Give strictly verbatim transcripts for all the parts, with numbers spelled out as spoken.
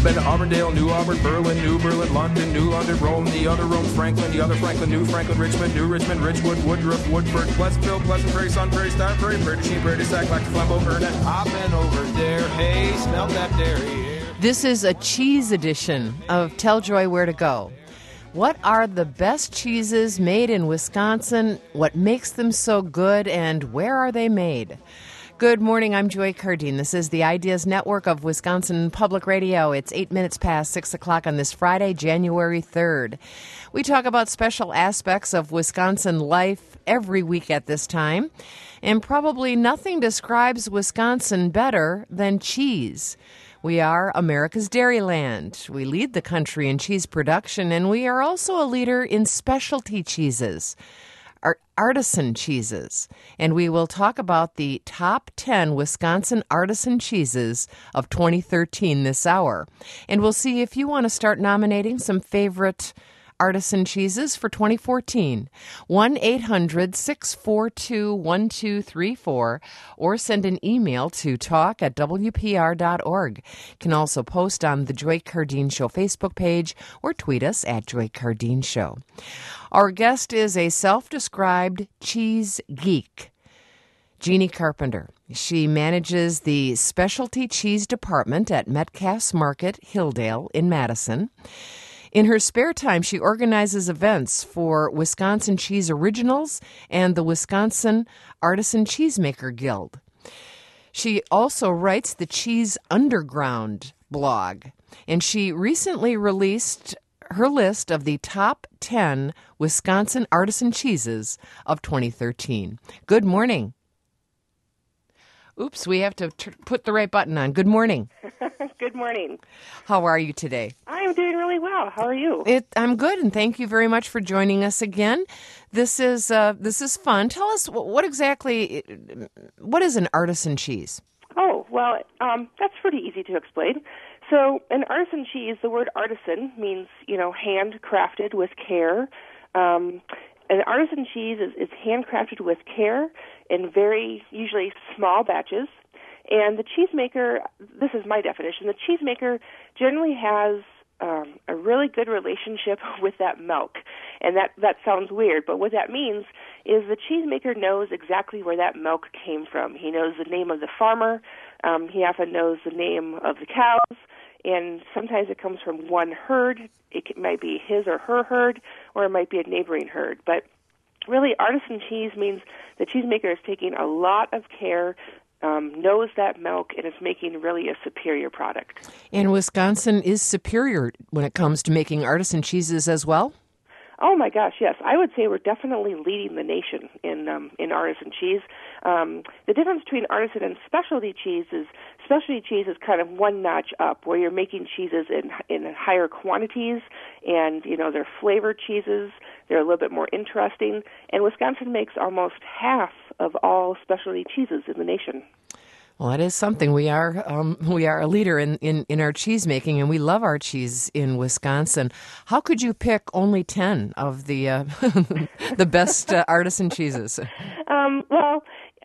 Been to Auburndale, New Auburn, Berlin, New Berlin, London, New London, Rome, the other Rome, Franklin, the other Franklin, New Franklin, Richmond, New Richmond, Ridgewood, Woodruff, Woodford, Pleasantville, Pleasant Prairie, Sun Prairie, Star Prairie, Prairie to Sheep, Prairie to Sack, like to Flambeau, Burnett. I've been over there, hey, smell that dairy. This is a cheese edition of Tell Joy Where to Go. What are the best cheeses made in Wisconsin? What makes them so good, and where are they made? Good morning, I'm Joy Cardine. This is the Ideas Network of Wisconsin Public Radio. It's eight minutes past six o'clock on this Friday, January third. We talk about special aspects of Wisconsin life every week at this time, and probably nothing describes Wisconsin better than cheese. We are America's Dairyland. We lead the country in cheese production, and we are also a leader in specialty cheeses, artisan cheeses. And we will talk about the top ten Wisconsin artisan cheeses of twenty thirteen this hour. And we'll see if you want to start nominating some favorite artisan cheeses for twenty fourteen. one eight hundred six four two one two three four or send an email to talk at w p r dot org. You can also post on the Joy Cardine Show Facebook page or tweet us at Joy Cardine Show. Our guest is a self-described cheese geek, Jeannie Carpenter. She manages the specialty cheese department at Metcalf's Market, Hilldale in Madison. In her spare time, she organizes events for Wisconsin Cheese Originals and the Wisconsin Artisan Cheesemaker Guild. She also writes the Cheese Underground blog, and she recently released her list of the top ten Wisconsin artisan cheeses of twenty thirteen. Good morning. Oops, we have to t- put the right button on. Good morning. Good morning. How are you today? I'm doing really well. How are you? It, I'm good, and thank you very much for joining us again. This is uh, this is fun. Tell us what, what exactly, what is an artisan cheese? Oh, well, um, that's pretty easy to explain. So an artisan cheese, the word artisan means, you know, handcrafted with care. Um, an artisan cheese is, is handcrafted with care in very, usually small batches. And the cheesemaker, this is my definition, the cheesemaker generally has um, a really good relationship with that milk. And that, that sounds weird, but what that means is the cheesemaker knows exactly where that milk came from. He knows the name of the farmer. Um, he often knows the name of the cows. And sometimes it comes from one herd. It might be his or her herd, or it might be a neighboring herd. But really, artisan cheese means the cheesemaker is taking a lot of care, um, knows that milk, and is making really a superior product. And Wisconsin is superior when it comes to making artisan cheeses as well? Oh my gosh, yes. I would say we're definitely leading the nation in um, in artisan cheese. Um, the difference between artisan and specialty cheese is specialty cheese is kind of one notch up, where you're making cheeses in in higher quantities, and you know they're flavored cheeses. They're a little bit more interesting. And Wisconsin makes almost half of all specialty cheeses in the nation. Well, that is something. We are um, we are a leader in, in, in our cheese making, and we love our cheese in Wisconsin. How could you pick only ten of the uh, the best uh, artisan cheeses? Um, well,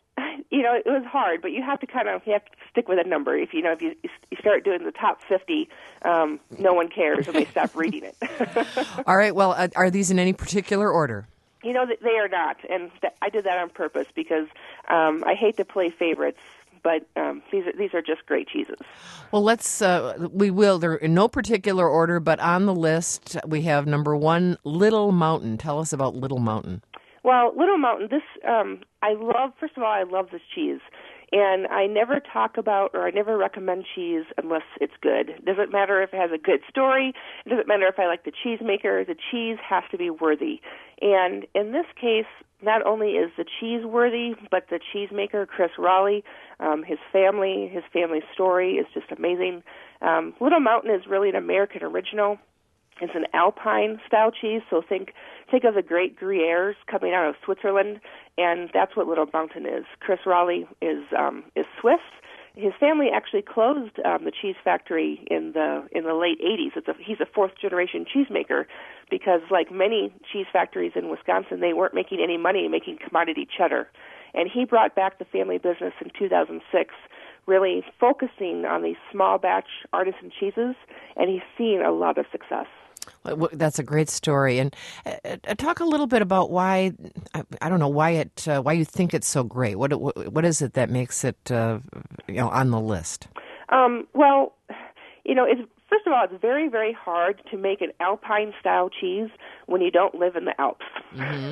you know, it was hard, but you have to kind of you have to stick with a number. If you know, if you, you start doing the top fifty, um, no one cares, and they stop reading it. All right. Well, uh, are these in any particular order? You know, they are not, and th- I did that on purpose because um, I hate to play favorites. But um, these are these are just great cheeses. Well, let's uh, we will. They're in no particular order, but on the list we have number one, Little Mountain. Tell us about Little Mountain. Well, Little Mountain. This um, I love. First of all, I love this cheese, and I never talk about or I never recommend cheese unless it's good. It doesn't matter if it has a good story. It doesn't matter if I like the cheesemaker. The cheese has to be worthy, and in this case, not only is the cheese worthy, but the cheesemaker, Chris Raleigh, um, his family, his family story is just amazing. Um, Little Mountain is really an American original. It's an Alpine-style cheese, so think think of the great Gruyères coming out of Switzerland, and that's what Little Mountain is. Chris Raleigh is um, is Swiss. His family actually closed um, the cheese factory in the in the late eighties. It's a, he's a fourth-generation cheesemaker because, like many cheese factories in Wisconsin, they weren't making any money making commodity cheddar. And he brought back the family business in two thousand six really focusing on these small batch artisan cheeses, and he's seen a lot of success. That's a great story. And uh, talk a little bit about why, I, I don't know, why it, uh, why you think it's so great. What what, what is it that makes it, uh, you know, on the list? Um, well, you know, it's, first of all, it's very, very hard to make an Alpine-style cheese when you don't live in the Alps. Mm-hmm.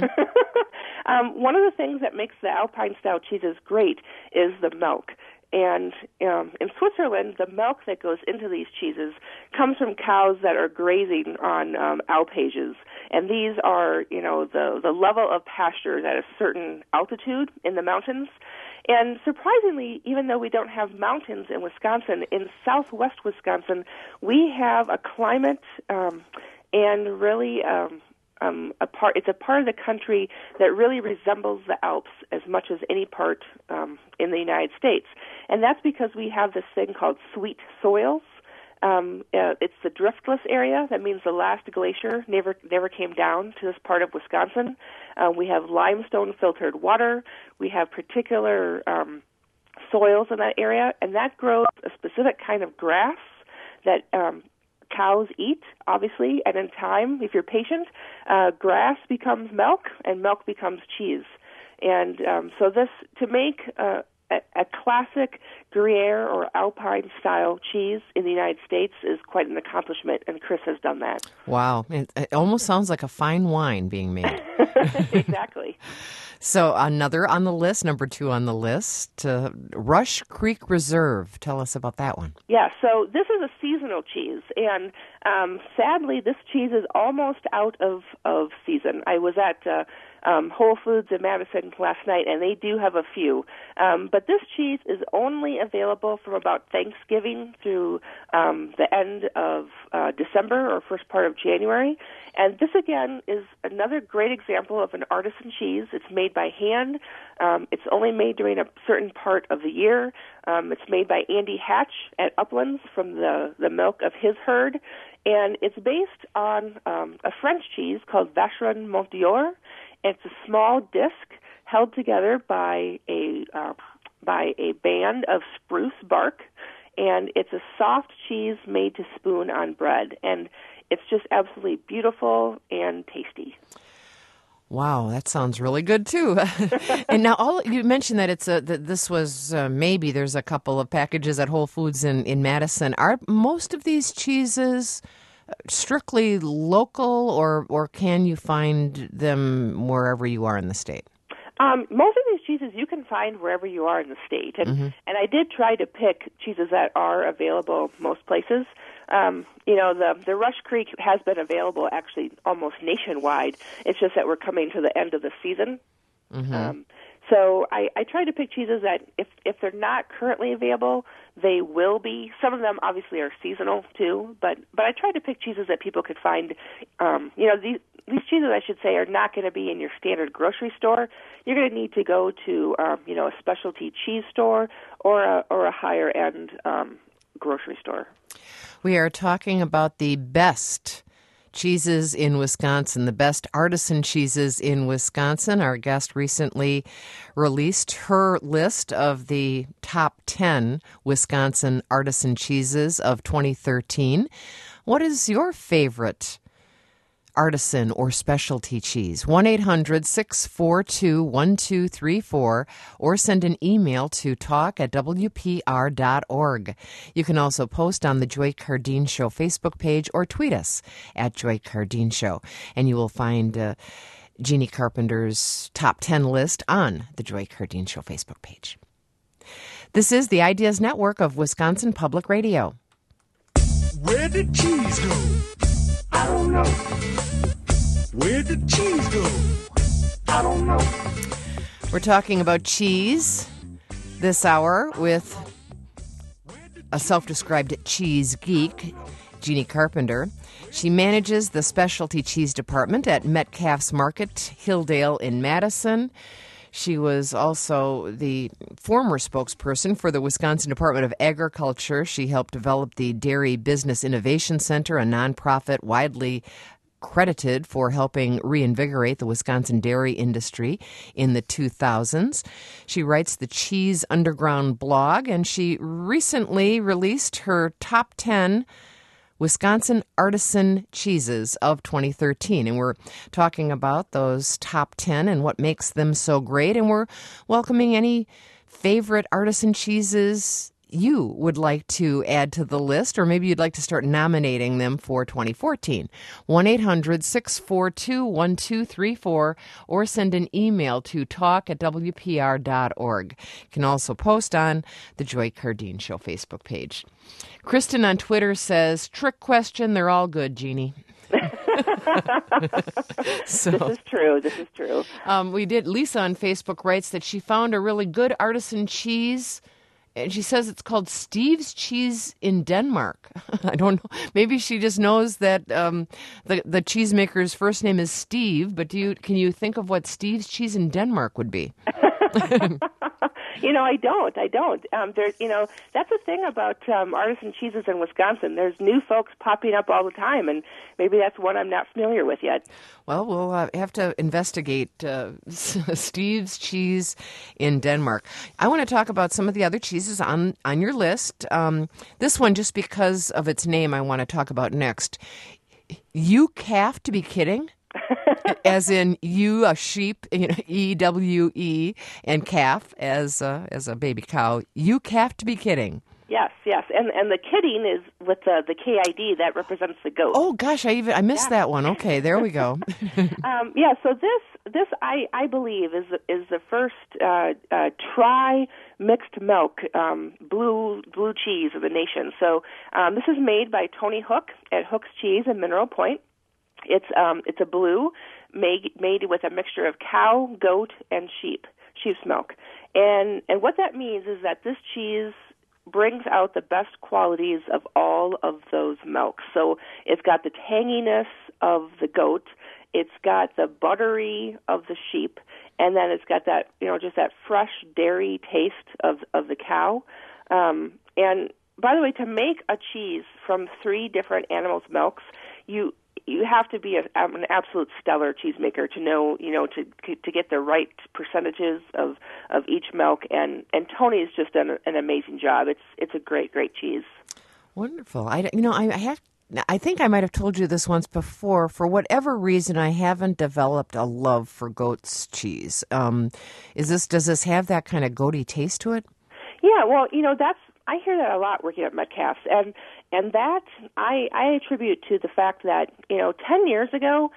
um, one of the things that makes the Alpine-style cheeses great is the milk. And um, in Switzerland, the milk that goes into these cheeses comes from cows that are grazing on um, alpages. And these are, you know, the, the level of pastures at a certain altitude in the mountains. And surprisingly, even though we don't have mountains in Wisconsin, in southwest Wisconsin, we have a climate um, and really um, um, a part. It's a part of the country that really resembles the Alps as much as any part um, in the United States. And that's because we have this thing called sweet soils. Um, uh, it's the driftless area. That means the last glacier never never came down to this part of Wisconsin. Uh, we have limestone filtered water. We have particular um, soils in that area, and that grows a specific kind of grass that um, cows eat, obviously. And in time, if you're patient, uh, grass becomes milk, and milk becomes cheese. And um, so this to make uh, A, a classic Gruyere or Alpine-style cheese in the United States is quite an accomplishment, and Chris has done that. Wow. It, it almost sounds like a fine wine being made. Exactly. So another on the list, number two on the list, uh, Rush Creek Reserve. Tell us about that one. Yeah, so this is a seasonal cheese, and um, sadly, this cheese is almost out of, of season. I was at uh, um, Whole Foods in Madison last night, and they do have a few. Um, but this cheese is only available from about Thanksgiving through um, the end of uh, December or first part of January. And this, again, is another great example of an artisan cheese. It's made by hand. Um, it's only made during a certain part of the year. Um, it's made by Andy Hatch at Uplands from the, the milk of his herd. And it's based on um, a French cheese called Vacheron Montdior. It's a small disc held together by a uh, by a band of spruce bark, and it's a soft cheese made to spoon on bread, and it's just absolutely beautiful and tasty. Wow, that sounds really good too. And now, all you mentioned that it's a that this was uh, maybe there's a couple of packages at Whole Foods in in Madison. Are most of these cheeses strictly local, or or can you find them wherever you are in the state? Um, most of these cheeses you can find wherever you are in the state, and mm-hmm. and I did try to pick cheeses that are available most places. Um, you know, the the Rush Creek has been available actually almost nationwide. It's just that we're coming to the end of the season. Mm-hmm. Um, so I, I try to pick cheeses that if if they're not currently available, they will be. Some of them obviously are seasonal too, but but I try to pick cheeses that people could find. Um, you know, these these cheeses, I should say, are not going to be in your standard grocery store. You're going to need to go to um, you know a specialty cheese store or a or a higher end um, grocery store. We are talking about the best cheeses in Wisconsin, the best artisan cheeses in Wisconsin. Our guest recently released her list of the top ten Wisconsin artisan cheeses of twenty thirteen. What is your favorite artisan or specialty cheese? one eight hundred six four two one two three four or send an email to talk at w p r dot org. You can also post on the Joy Cardeen Show Facebook page or tweet us at Joy Cardeen Show, and you will find uh, Jeannie Carpenter's top ten list on the Joy Cardeen Show Facebook page. This is the Ideas Network of Wisconsin Public Radio. Where did cheese go? I don't know. Where did cheese go? I don't know. We're talking about cheese this hour with a self-described cheese geek, Jeannie Carpenter. She manages the specialty cheese department at Metcalf's Market, Hilldale in Madison. She was also the former spokesperson for the Wisconsin Department of Agriculture. She helped develop the Dairy Business Innovation Center, a nonprofit widely credited for helping reinvigorate the Wisconsin dairy industry in the two thousands. She writes the Cheese Underground blog, and she recently released her top ten Wisconsin artisan cheeses of twenty thirteen. And we're talking about those top ten and what makes them so great. And we're welcoming any favorite artisan cheeses you would like to add to the list, or maybe you'd like to start nominating them for twenty fourteen. one eight hundred six four two one two three four, or send an email to talk at w p r dot org. You can also post on the Joy Cardine Show Facebook page. Kristen on Twitter says, trick question, they're all good, Jeannie. So, this is true. This is true. Um, we did. Lisa on Facebook writes that she found a really good artisan cheese, and she says it's called Steve's Cheese in Denmark. I don't know. Maybe she just knows that um, the the cheesemaker's first name is Steve. But do you can you think of what Steve's Cheese in Denmark would be? You know, I don't. I don't. Um, there's, you know, that's the thing about um, artisan cheeses in Wisconsin. There's new folks popping up all the time, and maybe that's one I'm not familiar with yet. Well, we'll uh, have to investigate uh, Steve's Cheese in Denmark. I want to talk about some of the other cheeses on, on your list. Um, this one, just because of its name, I want to talk about next. You calf to be kidding? As in you, a sheep, you know, E W E, and calf as a, as a baby cow. You calf to be kidding. Yes, yes, and and the kidding is with the the K I D that represents the goat. Oh gosh, I even I missed yeah. that one. Okay, there we go. um, yeah, so this this I, I believe is is the first uh, uh, tri mixed milk um, blue blue cheese of the nation. So um, this is made by Tony Hook at Hook's Cheese in Mineral Point. It's um it's a blue made made with a mixture of cow, goat, and sheep sheep's milk, and and what that means is that this cheese brings out the best qualities of all of those milks. So it's got the tanginess of the goat, it's got the buttery of the sheep, and then it's got that you know just that fresh dairy taste of of the cow. Um, and by the way, to make a cheese from three different animals' milks, you You have to be a, an absolute stellar cheesemaker to know, you know, to to get the right percentages of, of each milk. And, and Tony's just done an amazing job. It's it's a great, great cheese. Wonderful. I, you know, I have. I think I might have told you this once before. For whatever reason, I haven't developed a love for goat's cheese. Um, is this does this have that kind of goaty taste to it? Yeah. Well, you know, that's I hear that a lot working at Metcalfe's, and and that I, I attribute to the fact that, you know, ten years ago,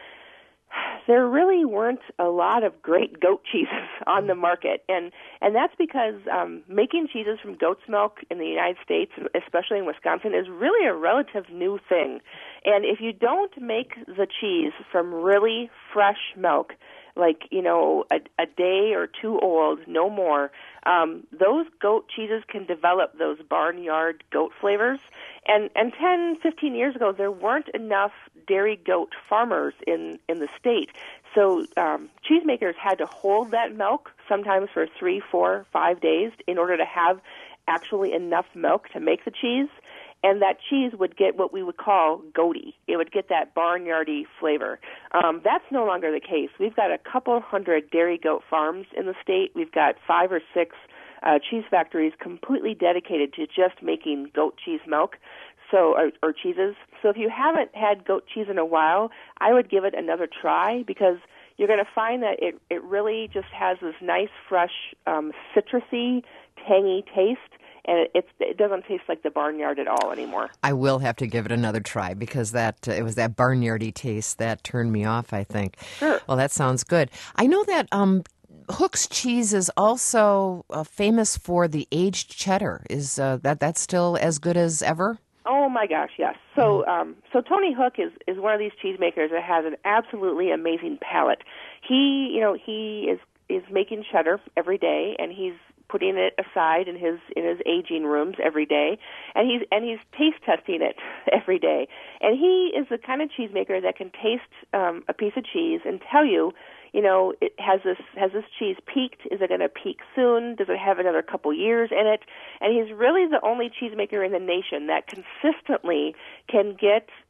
there really weren't a lot of great goat cheeses on the market. And, and that's because um, making cheeses from goat's milk in the United States, especially in Wisconsin, is really a relative new thing. And if you don't make the cheese from really fresh milk, like, you know, a, a day or two old, no more, um, those goat cheeses can develop those barnyard goat flavors. And, and ten, fifteen years ago, there weren't enough dairy goat farmers in, in the state. So um, cheesemakers had to hold that milk sometimes for three, four, five days in order to have actually enough milk to make the cheese. And that cheese would get what we would call goaty. It would get that barnyardy flavor. Um, that's no longer the case. We've got a couple hundred dairy goat farms in the state. We've got five or six uh, cheese factories completely dedicated to just making goat cheese milk, so or, or cheeses. So if you haven't had goat cheese in a while, I would give it another try, because you're going to find that it, it really just has this nice, fresh, um, citrusy, tangy taste. And it, it's, it doesn't taste like the barnyard at all anymore. I will have to give it another try, because that uh, it was that barnyardy taste that turned me off, I think. Sure. Well, that sounds good. I know that um, Hook's Cheese is also uh, famous for the aged cheddar. Is uh, that that's still as good as ever? Oh my gosh, yes. So, um, so Tony Hook is, is one of these cheesemakers that has an absolutely amazing palate. He, you know, he is is making cheddar every day, and he's putting it aside in his in his aging rooms every day, and he's and he's taste testing it every day. And he is the kind of cheesemaker that can taste um, a piece of cheese and tell you, you know, it has this has this cheese peaked? Is it going to peak soon? Does it have another couple years in it? And he's really the only cheesemaker in the nation that consistently can get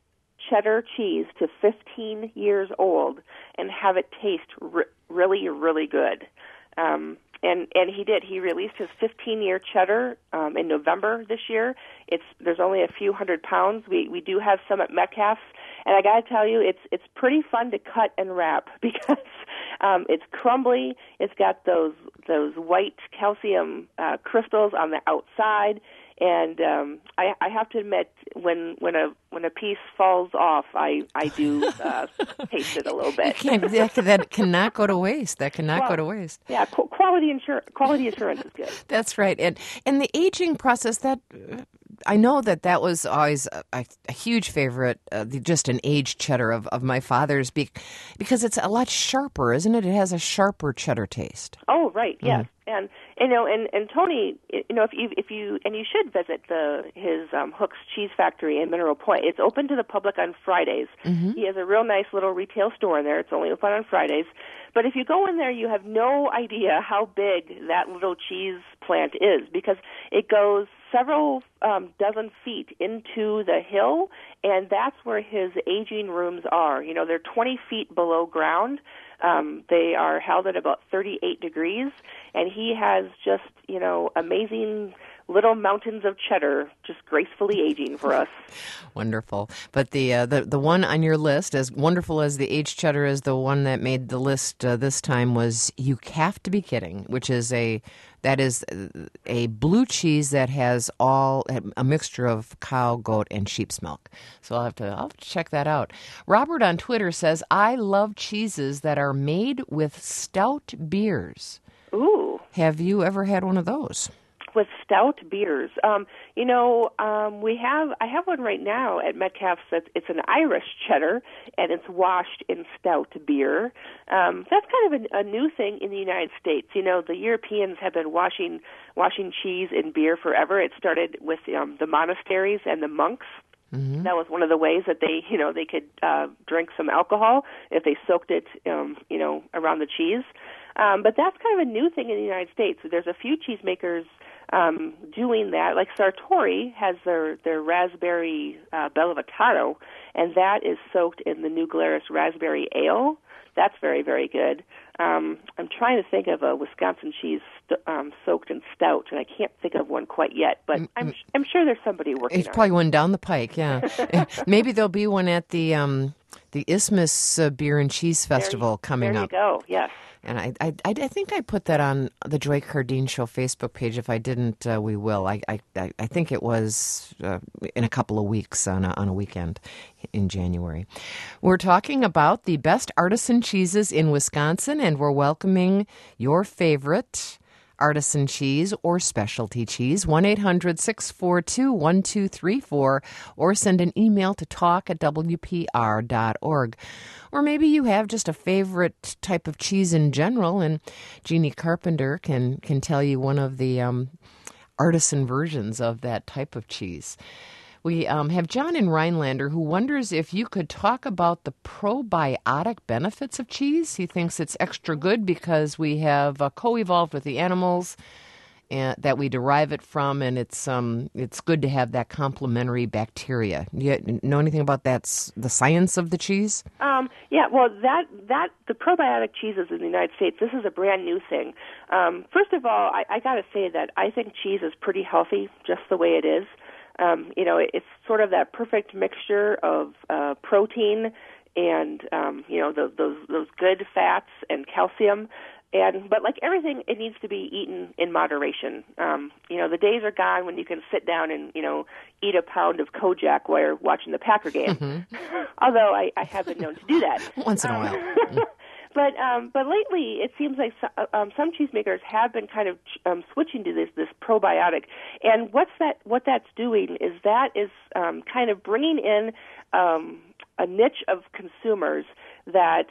cheddar cheese to fifteen years old and have it taste r- really, really good. Um, and and he did. He released his fifteen-year cheddar um, in November this year. It's there's only a few hundred pounds. We we do have some at Metcalf's, and I got to tell you, it's it's pretty fun to cut and wrap because um, it's crumbly. It's got those those white calcium uh, crystals on the outside. And um, I, I have to admit, when when a when a piece falls off, I I do uh, taste it a little bit. Can't, that, that cannot go to waste. That cannot well, go to waste. Yeah, qu- quality insur- quality assurance is good. That's right. And and the aging process, that uh, I know that that was always a, a, a huge favorite, uh, the, just an aged cheddar of, of my father's, be, because it's a lot sharper, isn't it? It has a sharper cheddar taste. Oh, right, yes. Mm. And you know, and, and Tony, you know, if you if you and you should visit the his um, Hook's Cheese Factory in Mineral Point. It's open to the public on Fridays. Mm-hmm. He has a real nice little retail store in there. It's only open on Fridays. But if you go in there, you have no idea how big that little cheese plant is because it goes several um, dozen feet into the hill, and that's where his aging rooms are. You know, they're twenty feet below ground. Um, they are held at about thirty-eight degrees, and he has just, you know, amazing little mountains of cheddar just gracefully aging for us. Wonderful. But the uh, the the one on your list, as wonderful as the aged cheddar is, the one that made the list uh, this time was You Have to Be Kidding, which is a that is a blue cheese that has all a mixture of cow, goat, and sheep's milk. So I'll have to I'll have to check that out. Robert on Twitter says, "I love cheeses that are made with stout beers." Ooh. Have you ever had one of those? With stout beers, um, you know, um, we have. I have one right now at Metcalf's. It's, it's an Irish cheddar, and it's washed in stout beer. Um, that's kind of a, a new thing in the United States. You know, the Europeans have been washing washing cheese in beer forever. It started with um, the monasteries and the monks. Mm-hmm. That was one of the ways that they, you know, they could uh, drink some alcohol if they soaked it, um, you know, around the cheese. Um, but that's kind of a new thing in the United States. There's a few cheesemakers um, doing that. Like Sartori has their, their raspberry uh, Bellavitano, and that is soaked in the New Glarus raspberry ale. That's very, very good. Um, I'm trying to think of a Wisconsin cheese st- um, soaked in stout, and I can't think of one quite yet, but I'm I'm sure there's somebody working on it. It's probably one down the pike, yeah. Maybe there'll be one at the um, the Isthmus uh, Beer and Cheese Festival there, coming there up. There you go, yes. And I, I, I think I put that on the Joy Cardine Show Facebook page. If I didn't, uh, we will. I, I, I think it was uh, in a couple of weeks on a, on a weekend in January. We're talking about the best artisan cheeses in Wisconsin, and we're welcoming your favorite artisan cheese or specialty cheese, one eight hundred six four two one two three four, or send an email to talk at w p r dot org. Or maybe you have just a favorite type of cheese in general, and Jeannie Carpenter can, can tell you one of the um, artisan versions of that type of cheese. We um, have John in Rhinelander who wonders if you could talk about the probiotic benefits of cheese. He thinks it's extra good because we have uh, co-evolved with the animals and, that we derive it from, and it's um it's good to have that complementary bacteria. Do you know anything about that, the science of the cheese? Um, yeah, well, that that the probiotic cheeses in the United States, this is a brand new thing. Um, first of all, I, I got to say that I think cheese is pretty healthy just the way it is. Um, you know, it's sort of that perfect mixture of uh, protein and um, you know those, those those good fats and calcium. And but like everything, it needs to be eaten in moderation. Um, you know, the days are gone when you can sit down and you know eat a pound of Kojak while you're watching the Packer game. Mm-hmm. Although I, I have been known to do that once in a while. Um, But um, but lately, it seems like so, um, some cheesemakers have been kind of um, switching to this this probiotic. And what's that? What that's doing is that is um, kind of bringing in um, a niche of consumers that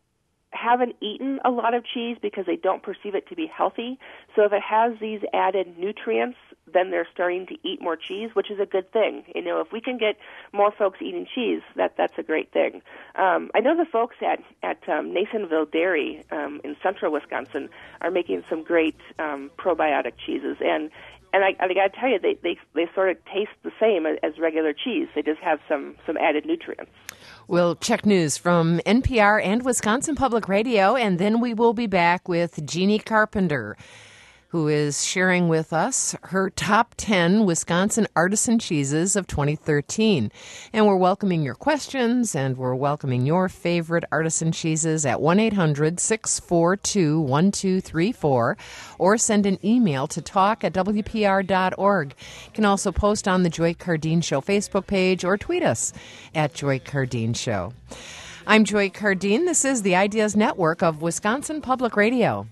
haven't eaten a lot of cheese because they don't perceive it to be healthy. So if it has these added nutrients, then they're starting to eat more cheese, which is a good thing. You know, if we can get more folks eating cheese, that that's a great thing. Um, I know the folks at at um, Nasonville Dairy um, in central Wisconsin are making some great um, probiotic cheeses, and and I, I got to tell you, they, they they sort of taste the same as, as regular cheese. They just have some some added nutrients. We'll check news from N P R and Wisconsin Public Radio, and then we will be back with Jeannie Carpenter, who is sharing with us her top ten Wisconsin artisan cheeses of twenty thirteen. And we're welcoming your questions, and we're welcoming your favorite artisan cheeses at one eight hundred six four two one two three four, or send an email to talk at w p r dot org. You can also post on the Joy Cardine Show Facebook page or tweet us at Joy Cardine Show. I'm Joy Cardine. This is the Ideas Network of Wisconsin Public Radio.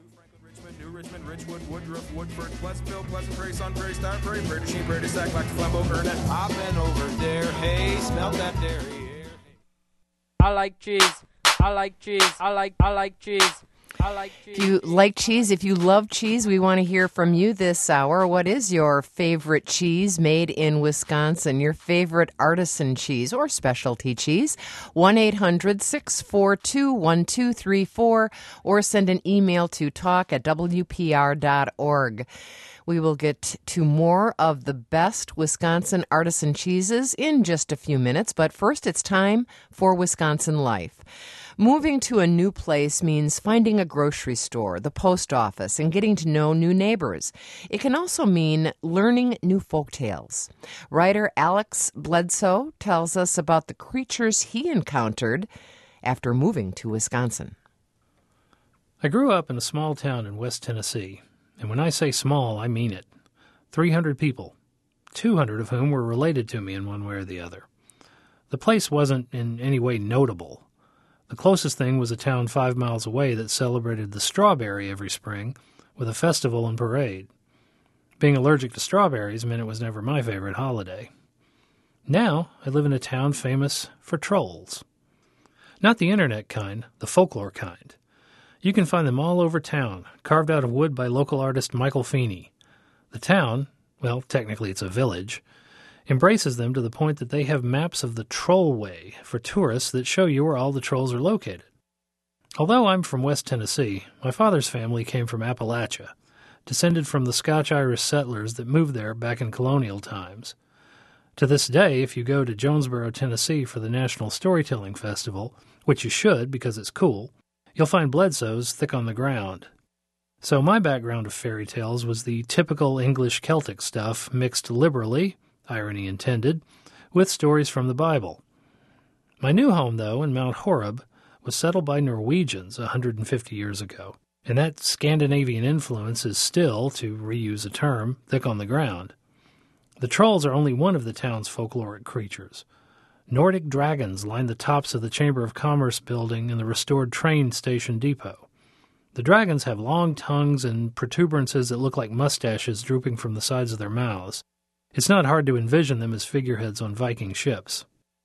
Richwood, Woodruff, Woodford, Pleasantville, Pleasant Prairie, Sun Prairie, Star Prairie, Prairie du Chien, Prairie du Sac, Lac du Flambeau, Burnett. I've been over there, hey, smell that dairy air. I like cheese. I like cheese. I like, I like cheese. I like cheese. If you like cheese, if you love cheese, we want to hear from you this hour. What is your favorite cheese made in Wisconsin? Your favorite artisan cheese or specialty cheese? one eight hundred six four two one two three four, or send an email to talk at w p r dot org. We will get to more of the best Wisconsin artisan cheeses in just a few minutes, but first it's time for Wisconsin Life. Moving to a new place means finding a grocery store, the post office, and getting to know new neighbors. It can also mean learning new folk tales. Writer Alex Bledsoe tells us about the creatures he encountered after moving to Wisconsin. I grew up in a small town in West Tennessee, and when I say small, I mean it. three hundred people, two hundred of whom were related to me in one way or the other. The place wasn't in any way notable. The closest thing was a town five miles away that celebrated the strawberry every spring with a festival and parade. Being allergic to strawberries meant it was never my favorite holiday. Now I live in a town famous for trolls. Not the internet kind, the folklore kind. You can find them all over town, carved out of wood by local artist Michael Feeney. The town, well, technically it's a village, embraces them to the point that they have maps of the Trollway for tourists that show you where all the trolls are located. Although I'm from West Tennessee, my father's family came from Appalachia, descended from the Scotch-Irish settlers that moved there back in colonial times. To this day, if you go to Jonesboro, Tennessee for the National Storytelling Festival, which you should because it's cool, you'll find Bledsoes thick on the ground. So my background of fairy tales was the typical English Celtic stuff mixed liberally, irony intended, with stories from the Bible. My new home, though, in Mount Horeb, was settled by Norwegians one hundred fifty years ago, and that Scandinavian influence is still, to reuse a term, thick on the ground. The trolls are only one of the town's folkloric creatures. Nordic dragons line the tops of the Chamber of Commerce building and the restored train station depot. The dragons have long tongues and protuberances that look like mustaches drooping from the sides of their mouths. It's not hard to envision them as figureheads on Viking ships.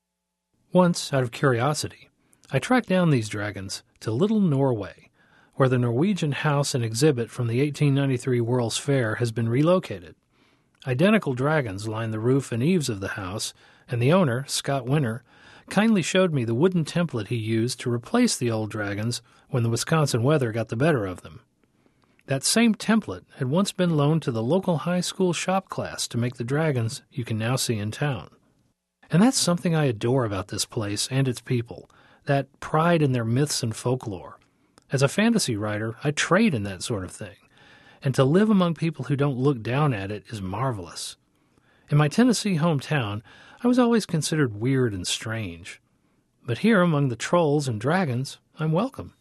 Once, out of curiosity, I tracked down these dragons to Little Norway, where the Norwegian house and exhibit from the eighteen ninety-three World's Fair has been relocated. Identical dragons line the roof and eaves of the house, and the owner, Scott Winter, kindly showed me the wooden template he used to replace the old dragons when the Wisconsin weather got the better of them. That same template had once been loaned to the local high school shop class to make the dragons you can now see in town. And that's something I adore about this place and its people, that pride in their myths and folklore. As a fantasy writer, I trade in that sort of thing, and to live among people who don't look down at it is marvelous. In my Tennessee hometown, I was always considered weird and strange. But here among the trolls and dragons, I'm welcome.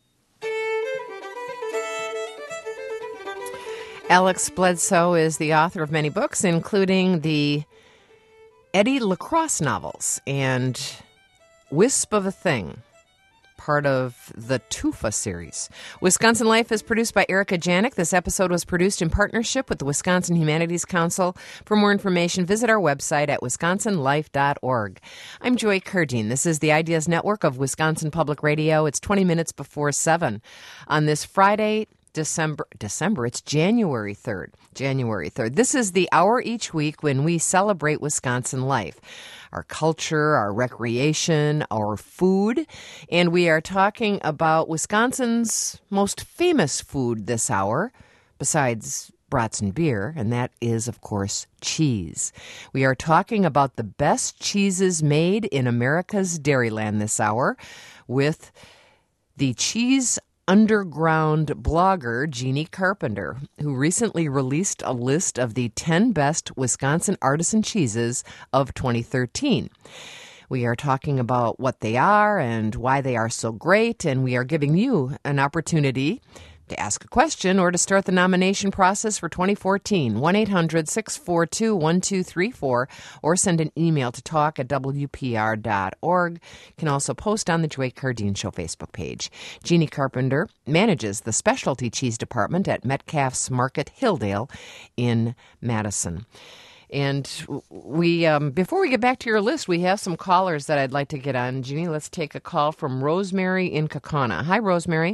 Alex Bledsoe is the author of many books, including the Eddie LaCrosse novels and Wisp of a Thing, part of the Tufa series. Wisconsin Life is produced by Erica Janik. This episode was produced in partnership with the Wisconsin Humanities Council. For more information, visit our website at wisconsin life dot org. I'm Joy Cardine. This is the Ideas Network of Wisconsin Public Radio. It's twenty minutes before seven on this Friday, December, December, it's January third. January third. This is the hour each week when we celebrate Wisconsin life, our culture, our recreation, our food, and we are talking about Wisconsin's most famous food this hour, besides Bratzen beer, and that is, of course, cheese. We are talking about the best cheeses made in America's Dairyland this hour with the Cheese Underground blogger Jeannie Carpenter, who recently released a list of the ten best Wisconsin artisan cheeses of twenty thirteen. We are talking about what they are and why they are so great, and we are giving you an opportunity to ask a question or to start the nomination process for twenty fourteen. one eight hundred six four two one two three four or send an email to talk at w p r dot org. You can also post on the Joy Cardine Show Facebook page. Jeannie Carpenter manages the specialty cheese department at Metcalf's Market Hilldale in Madison. And we, um, before we get back to your list, we have some callers that I'd like to get on. Jeannie, let's take a call from Rosemary in Kaukauna. Hi, Rosemary.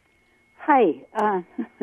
Hi, uh,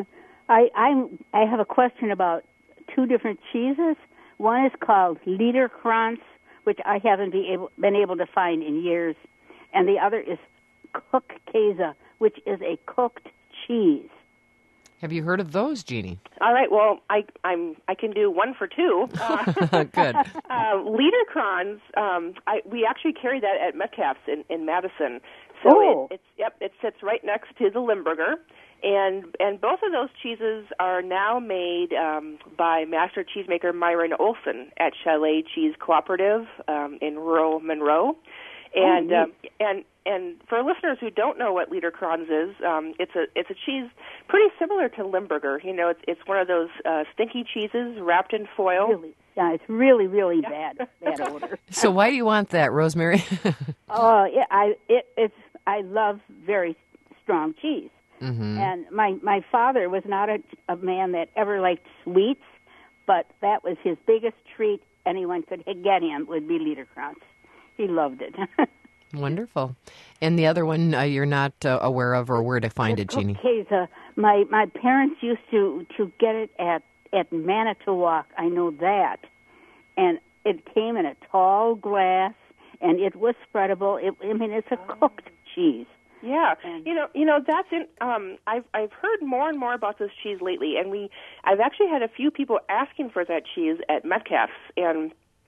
I I'm, I have a question about two different cheeses. One is called Liederkranz, which I haven't be able, been able to find in years, and the other is Cookkäse, which is a cooked cheese. Have you heard of those, Jeannie? All right. Well, I I'm I can do one for two. Uh, Good. uh, Liederkranz, um, I we actually carry that at Metcalf's in, in Madison. So Oh. it, it's yep, it sits right next to the Limburger. And and both of those cheeses are now made um, by master cheesemaker Myron Olson at Chalet Cheese Cooperative um, in rural Monroe. And Oh, um, and and for listeners who don't know what Liederkranz is, um, it's a it's a cheese pretty similar to Limburger. You know, it's it's one of those uh, stinky cheeses wrapped in foil. Really, yeah, it's really, really bad, bad odor. So why do you want that, Rosemary? Oh, yeah, I it, it's I love very strong cheese. Mm-hmm. And my my father was not a, a man that ever liked sweets, but that was his biggest treat anyone could get him would be Liederkranz. He loved it. Wonderful. And the other one uh, you're not uh, aware of or where to find it, Jeannie? Cookkäse. My my parents used to, to get it at, at Manitowoc. I know that. And it came in a tall glass, and it was spreadable. It, I mean, it's a cooked cheese. Yeah, And- you know, you know that's in. Um, I've I've heard more and more about this cheese lately, and we I've actually had a few people asking for that cheese at Metcalf's, and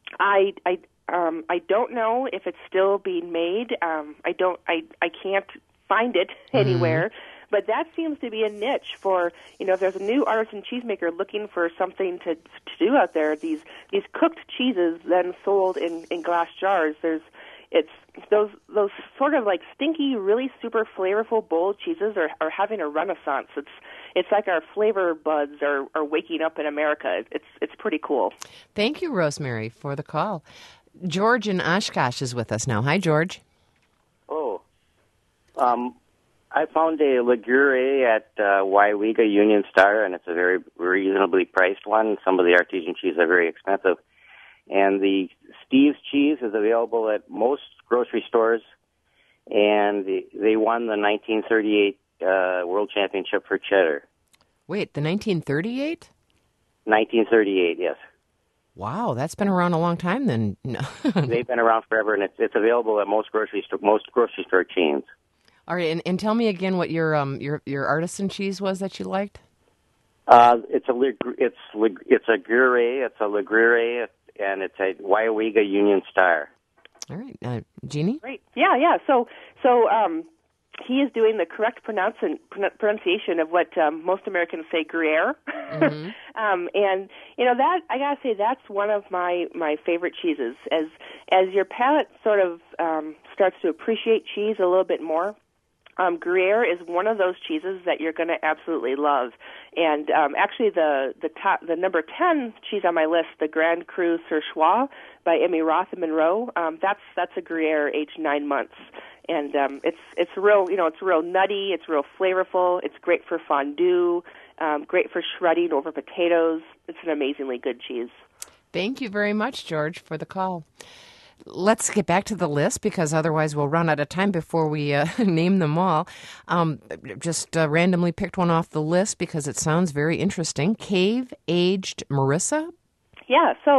I I um I don't know if it's still being made. Um, I don't I I can't find it anywhere. But that seems to be a niche for, you know, if there's a new artisan cheesemaker looking for something to to do out there, these these cooked cheeses then sold in, in glass jars. There's it's those those sort of like stinky, really super flavorful bold cheeses are, are having a renaissance. It's it's like our flavor buds are, are waking up in America. It's it's pretty cool. Thank you, Rosemary, for the call. George in Oshkosh is with us now. Hi, George. Oh, um, I found a Ligure at uh, Waiwega Union Star, and it's a very reasonably priced one. Some of the artesian cheese are very expensive. And the Steve's cheese is available at most grocery stores, and the, they won the nineteen thirty-eight uh, World Championship for cheddar. Wait, the nineteen thirty-eight? nineteen thirty-eight, yes. Wow, that's been around a long time then. They've been around forever, and it's, it's available at most grocery store, most grocery store chains. All right, and, and tell me again what your um your your artisan cheese was that you liked. Uh, it's a lig- it's lig- it's a Gruyere, it's a Ligure, and it's a Waiwega Union Star. All right, uh, Jeannie. Great. Yeah, yeah. So so um, he is doing the correct pronouncin- pronunciation of what um, most Americans say, Gruyere. Mm-hmm. um, and you know that I gotta say that's one of my, my favorite cheeses. As as your palate sort of um, starts to appreciate cheese a little bit more, Um, Gruyere is one of those cheeses that you're going to absolutely love, and um, actually the the top the number ten cheese on my list, the Grand Cru Surchoix by Emmy Roth in Monroe. Um, that's that's a Gruyere aged nine months, and um, it's it's real you know it's real nutty, it's real flavorful, it's great for fondue, um, great for shredding over potatoes. It's an amazingly good cheese. Thank you very much, George, for the call. Let's get back to the list because otherwise we'll run out of time before we uh, name them all. Um, just uh, randomly picked one off the list because it sounds very interesting. Cave-aged Marissa? Yeah, so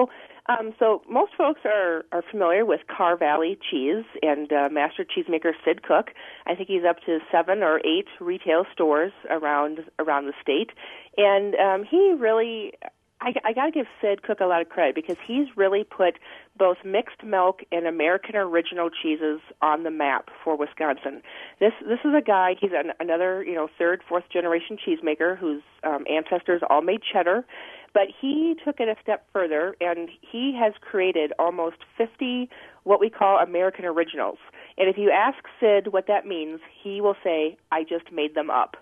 Um, so most folks are, are familiar with Carr Valley cheese and uh, master cheesemaker Sid Cook. I think he's up to seven or eight retail stores around around the state, and um, he really. I, I got to give Sid Cook a lot of credit because he's really put both mixed milk and American original cheeses on the map for Wisconsin. This this is a guy. He's an, another you know third, fourth generation cheesemaker whose um, ancestors all made cheddar, but he took it a step further and he has created almost fifty what we call American originals. And if you ask Sid what that means, he will say, "I just made them up."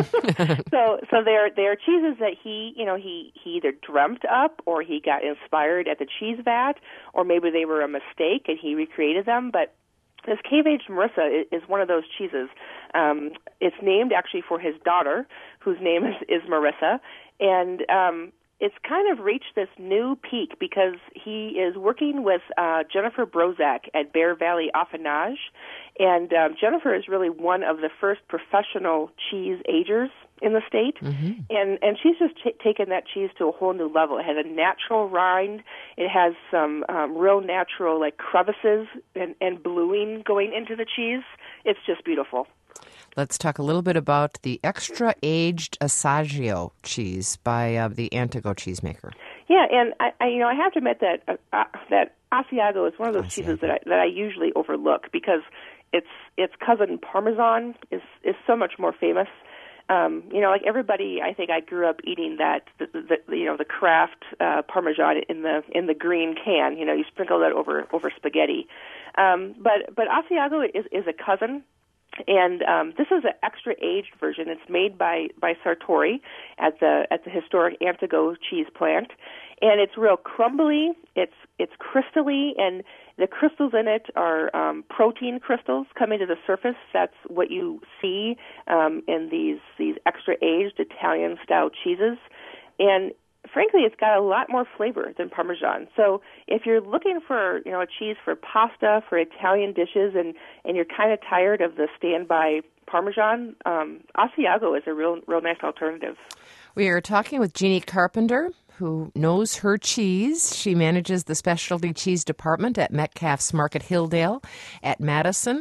so, so they're they're cheeses that he, you know, he, he either dreamt up or he got inspired at the cheese vat, or maybe they were a mistake and he recreated them. But this cave-aged Marissa is, is one of those cheeses. Um, it's named actually for his daughter, whose name is, is Marissa, and um, it's kind of reached this new peak because he is working with uh, Jennifer Brozak at Bear Valley Affinage, and um, Jennifer is really one of the first professional cheese agers in the state, mm-hmm. and and she's just t- taken that cheese to a whole new level. It has a natural rind, it has some um, real natural like crevices and, and bluing going into the cheese. It's just beautiful. Let's talk a little bit about the extra-aged Assaggio cheese by uh, the Antigo cheesemaker. Yeah, and I, I, you know, I have to admit that uh, uh, that Asiago is one of those Asiago. cheeses that I, that I usually overlook because its its cousin Parmesan is is so much more famous. Um, you know, like everybody, I think I grew up eating that, the, the, you know, the Kraft uh, Parmesan in the in the green can. You know, you sprinkle that over over spaghetti. Um, but but Asiago is is a cousin. And um, this is an extra aged version. It's made by, by Sartori at the at the historic Antigo cheese plant, and it's real crumbly. It's it's crystally, and the crystals in it are um, protein crystals coming to the surface. That's what you see um, in these these extra aged Italian style cheeses, and frankly, it's got a lot more flavor than Parmesan. So if you're looking for, you know, a cheese for pasta, for Italian dishes, and, and you're kind of tired of the standby Parmesan, um, Asiago is a real real nice alternative. We are talking with Jeannie Carpenter, who knows her cheese. She manages the specialty cheese department at Metcalf's Market Hilldale at Madison.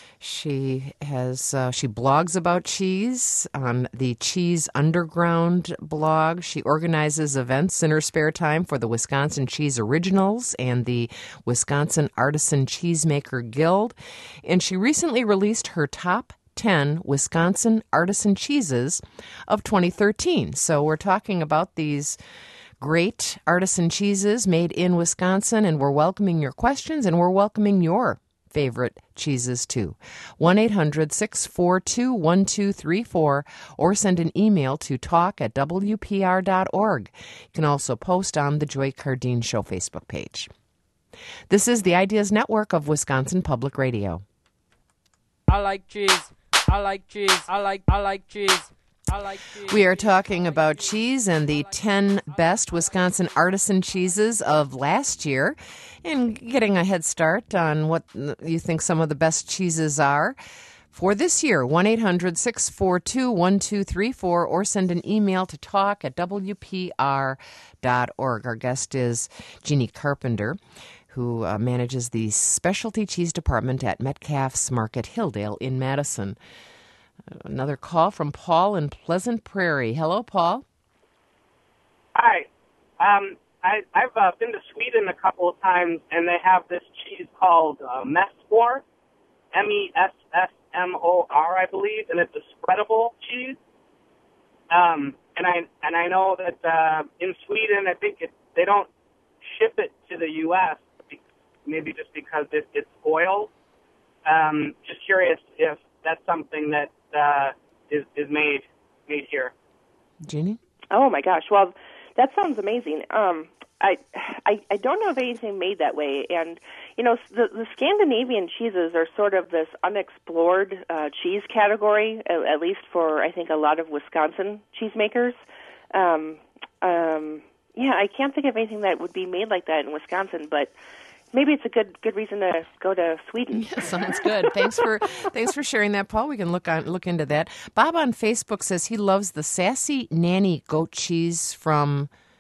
She has uh, she blogs about cheese on the Cheese Underground blog. She organizes events in her spare time for the Wisconsin Cheese Originals and the Wisconsin Artisan Cheesemaker Guild. And she recently released her top ten Wisconsin artisan cheeses of twenty thirteen. So we're talking about these great artisan cheeses made in Wisconsin, and we're welcoming your questions, and we're welcoming your favorite cheeses too. one eight hundred six four two one two three four or send an email to talk at w p r dot org. You can also post on the Joy Cardine Show Facebook page. This is the Ideas Network of Wisconsin Public Radio. I like cheese. I like cheese. I like I like cheese. I like cheese. We are talking about cheese and the ten best Wisconsin artisan cheeses of last year and getting a head start on what you think some of the best cheeses are for this year. one eight hundred six four two one two three four or send an email to talk at w p r dot org. Our guest is Jeannie Carpenter, who uh, manages the specialty cheese department at Metcalf's Market Hilldale in Madison. Another call from Paul in Pleasant Prairie. Hello, Paul. Hi. Um, I, I've uh, been to Sweden a couple of times, and they have this cheese called uh, Messmore, M E S S M O R, I believe, and it's a spreadable cheese. Um, and I and I know that uh, in Sweden, I think it, they don't ship it to the U S, maybe just because it, it's oil. Um, just curious if that's something that uh, is is made made here. Jeannie? Oh my gosh! Well, that sounds amazing. Um, I, I I don't know of anything made that way, and you know the the Scandinavian cheeses are sort of this unexplored uh, cheese category, at, at least for I think a lot of Wisconsin cheesemakers. Um, um, yeah, I can't think of anything that would be made like that in Wisconsin, but maybe it's a good good reason to go to Sweden. Yeah, sounds good. Thanks for thanks for sharing that, Paul. We can look on look into that. Bob on Facebook says he loves the Sassy Nanny goat cheese from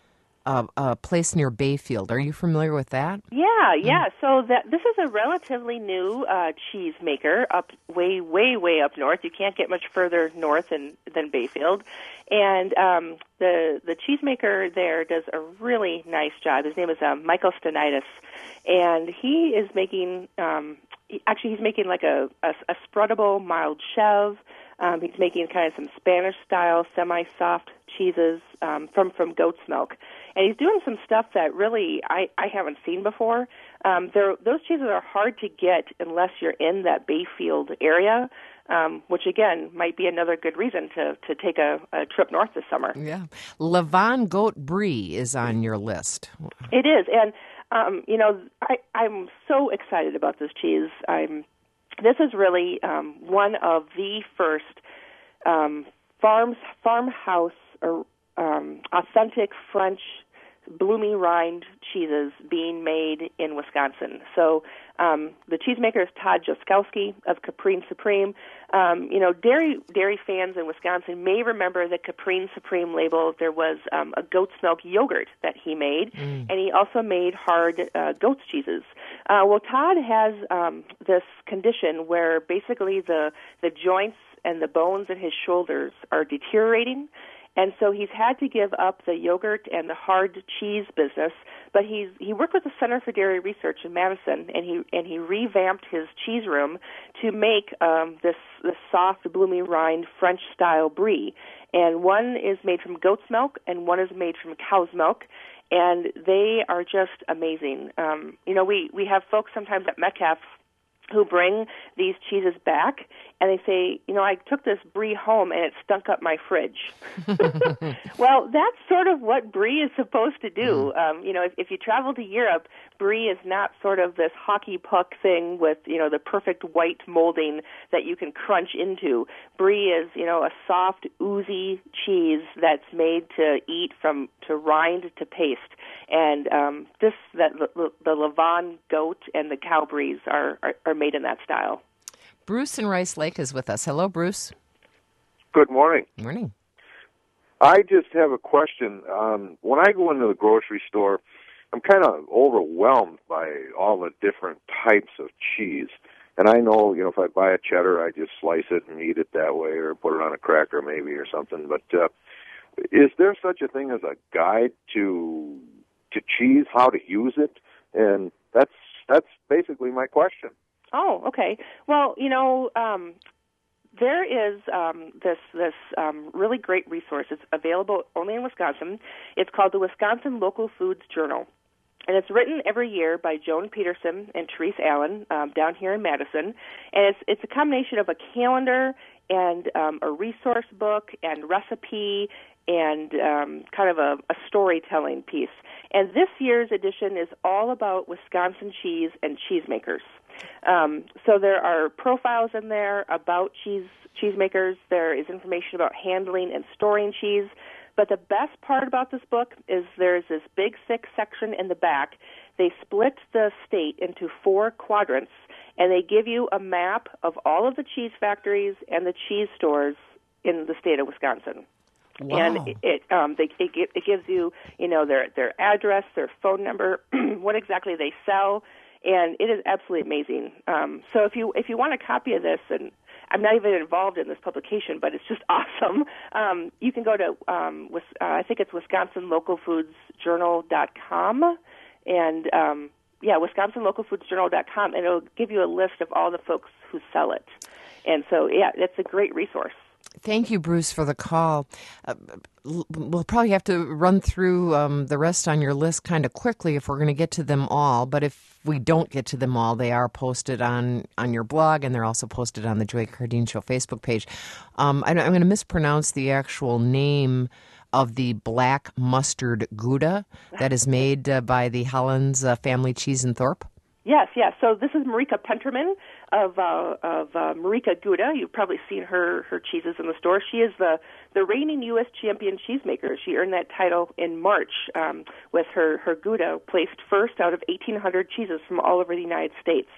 a, a place near Bayfield. Are you familiar with that? Yeah, yeah. So that this is a relatively new uh, cheese maker up way, way, way up north. You can't get much further north than, than Bayfield. And um, the the cheesemaker there does a really nice job. His name is uh, Michael Stanitis, and he is making um, he, actually he's making like a, a, a spreadable mild chev. Um, he's making kind of some Spanish style semi-soft cheeses um, from from goat's milk, and he's doing some stuff that really I, I haven't seen before. Um, those cheeses are hard to get unless you're in that Bayfield area. Um, which, again, might be another good reason to, to take a, a trip north this summer. Yeah. Lavon Goat Brie is on your list. It is. And, um, you know, I, I'm so excited about this cheese. I'm. This is really um, one of the first um, farms, farmhouse or um, authentic French bloomy rind cheeses being made in Wisconsin. So um, the cheesemaker is Todd Joskowski of Caprine Supreme. Um, you know, dairy dairy fans in Wisconsin may remember the Caprine Supreme label. There was um, a goat's milk yogurt that he made, mm. and he also made hard uh, goat's cheeses. Uh, well, Todd has um, this condition where basically the the joints and the bones in his shoulders are deteriorating. And so he's had to give up the yogurt and the hard cheese business, but he's he worked with the Center for Dairy Research in Madison, and he and he revamped his cheese room to make um, this this soft, bloomy rind French style brie. And one is made from goat's milk, and one is made from cow's milk, and they are just amazing. Um, you know, we we have folks sometimes at Metcalf who bring these cheeses back, and they say, you know, I took this brie home and it stunk up my fridge. Well, that's sort of what brie is supposed to do. Mm. Um, you know, if, if you travel to Europe, brie is not sort of this hockey puck thing with, you know, the perfect white molding that you can crunch into. Brie is, you know, a soft, oozy cheese that's made to eat from to rind to paste. And um, this, that the, the Lavon goat and the cow bries are, are, are made in that style. Bruce in Rice Lake is with us. Hello, Bruce. Good morning. Morning. I just have a question. Um, when I go into the grocery store, I'm kind of overwhelmed by all the different types of cheese. And I know, you know, if I buy a cheddar, I just slice it and eat it that way, or put it on a cracker maybe or something. But uh, is there such a thing as a guide to to cheese, how to use it? And that's that's basically my question. Oh, okay. Well, you know, um, there is um, this this um, really great resource. It's available only in Wisconsin. It's called the Wisconsin Local Foods Journal. And it's written every year by Joan Peterson and Therese Allen um, down here in Madison. And it's it's a combination of a calendar and um, a resource book and recipe and um, kind of a, a storytelling piece. And this year's edition is all about Wisconsin cheese and cheesemakers. Um, so there are profiles in there about cheese cheesemakers. There is information about handling and storing cheese. But the best part about this book is there's this big, thick section in the back. They split the state into four quadrants, and they give you a map of all of the cheese factories and the cheese stores in the state of Wisconsin. Wow. And it, it um they it, it gives you you know their their address, their phone number, what exactly they sell, and it is absolutely amazing. Um, so if you if you want a copy of this, and I'm not even involved in this publication, but it's just awesome. Um, you can go to um, with, uh, I think it's Wisconsin Local Foods Journal dot com, and um, yeah, Wisconsin Local Foods Journal dot com, and it'll give you a list of all the folks who sell it. And so yeah, it's a great resource. Thank you, Bruce, for the call. Uh, we'll probably have to run through um, the rest on your list kind of quickly if we're going to get to them all. But if we don't get to them all, they are posted on, on your blog, and they're also posted on the Joy Cardine Show Facebook page. Um, I, I'm going to mispronounce the actual name of the black mustard Gouda that is made uh, by the Hollins uh, family cheese in Thorpe. Yes, yes. So this is Marika Penterman of uh, of uh, Marika Gouda. You've probably seen her, her cheeses in the store. She is the, the reigning U S champion cheesemaker. She earned that title in March um, with her, her Gouda, placed first out of eighteen hundred cheeses from all over the United States.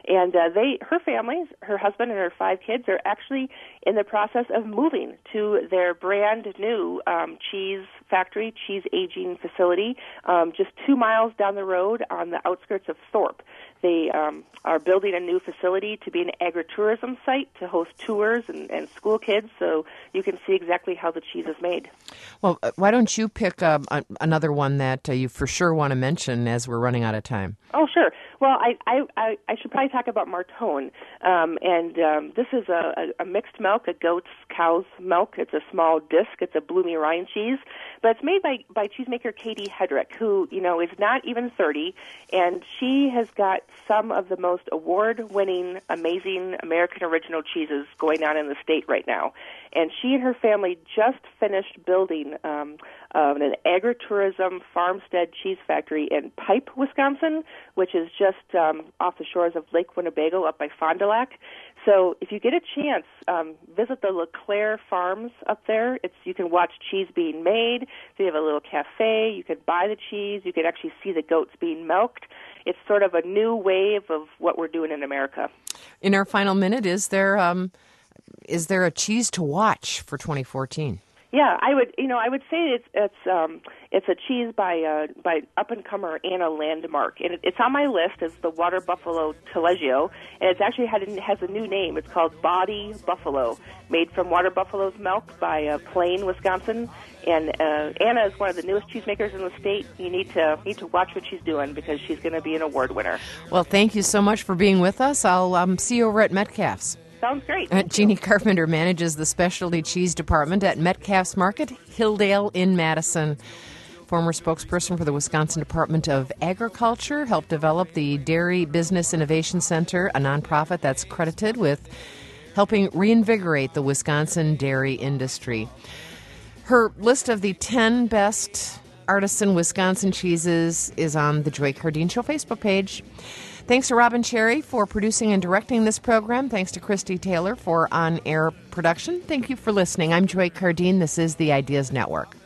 And uh, they, her family, her husband and her five kids, are actually in the process of moving to their brand new um, cheese factory, cheese aging facility, um, just two miles down the road on the outskirts of Thorpe. They um, are building a new facility to be an agritourism site to host tours and, and school kids, so you can see exactly how the cheese is made. Well, uh, why don't you pick uh, a, another one that uh, you for sure want to mention as we're running out of time? Oh, sure. Well, I I, I, I should probably talk about Martone, um, and um, this is a, a, a mixed milk, a goat's, cow's milk. It's a small disc. It's a bloomy rind cheese, but it's made by by cheesemaker Katie Hedrick, who you know is not even thirty, and she has got some of the most award-winning, amazing American original cheeses going on in the state right now. And she and her family just finished building um, uh, an agritourism farmstead cheese factory in Pipe, Wisconsin, which is just um, off the shores of Lake Winnebago up by Fond du Lac. So if you get a chance, um, visit the LeClaire Farms up there. It's you can watch cheese being made. They have a little cafe. You can buy the cheese. You can actually see the goats being milked. It's sort of a new wave of what we're doing in America. In our final minute, is there um, is there a cheese to watch for twenty fourteen? Yeah, I would. You know, I would say it's it's um, it's a cheese by uh, by up and comer Anna Landmark, and it, it's on my list as the Water Buffalo Taleggio, and it's actually had a, has a new name. It's called Body Buffalo, made from water buffalo's milk by uh, Plain, Wisconsin. And uh, Anna is one of the newest cheesemakers in the state. You need to need to watch what she's doing because she's going to be an award winner. Well, thank you so much for being with us. I'll um, see you over at Metcalf's. Sounds great. Uh, Jeannie Carpenter manages the specialty cheese department at Metcalf's Market, Hilldale in Madison. Former spokesperson for the Wisconsin Department of Agriculture, helped develop the Dairy Business Innovation Center, a nonprofit that's credited with helping reinvigorate the Wisconsin dairy industry. Her list of the ten best artisan Wisconsin cheeses is on the Joy Cardine Show Facebook page. Thanks to Robin Cherry for producing and directing this program. Thanks to Christy Taylor for on-air production. Thank you for listening. I'm Joy Cardine. This is the Ideas Network.